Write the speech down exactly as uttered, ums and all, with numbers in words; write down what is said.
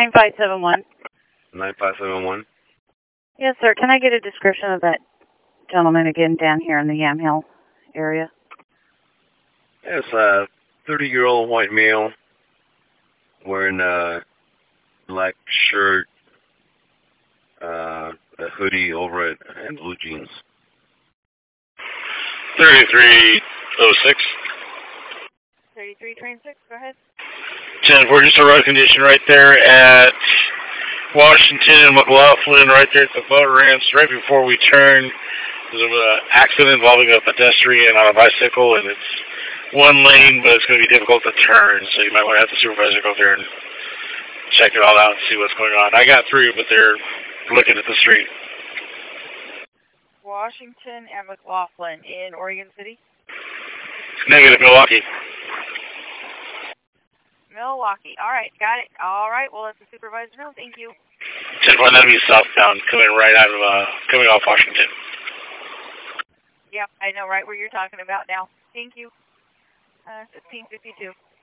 nine five seven one. nine five seven one? Yes, sir. Can I get a description of that gentleman again down here in the Yamhill area? It's a thirty-year-old white male wearing a black shirt, uh, a hoodie over it, and blue jeans. thirty-three oh six. thirty-three train six, go ahead. ten four, just a road condition right there at Washington and McLaughlin, right there at the boat ramps, right before we turn. There's an accident involving a pedestrian on a bicycle, and it's one lane, but it's going to be difficult to turn, so you might want to have the supervisor go there and check it all out and see what's going on. I got through, but they're looking at the street. Washington and McLaughlin in Oregon City? Negative, Milwaukee. Milwaukee. All right, got it. All right, well, let the supervisor know. Thank you. ten four, that'll be southbound, coming right out of, uh, coming off Washington. Yep, I know right where you're talking about now. Thank you. Uh, sixteen fifty-two.